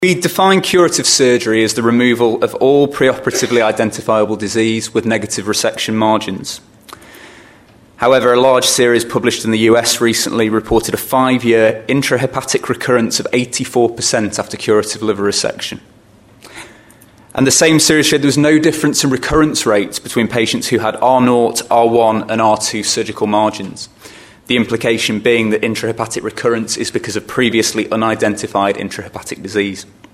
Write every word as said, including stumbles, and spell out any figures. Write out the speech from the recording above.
We define curative surgery as the removal of all preoperatively identifiable disease with negative resection margins. However, a large series published in the U S recently reported a five-year intrahepatic recurrence of eighty-four percent after curative liver resection. And the same series showed there was no difference in recurrence rates between patients who had R zero, R one and R two surgical margins. The implication being that intrahepatic recurrence is because of previously unidentified intrahepatic disease.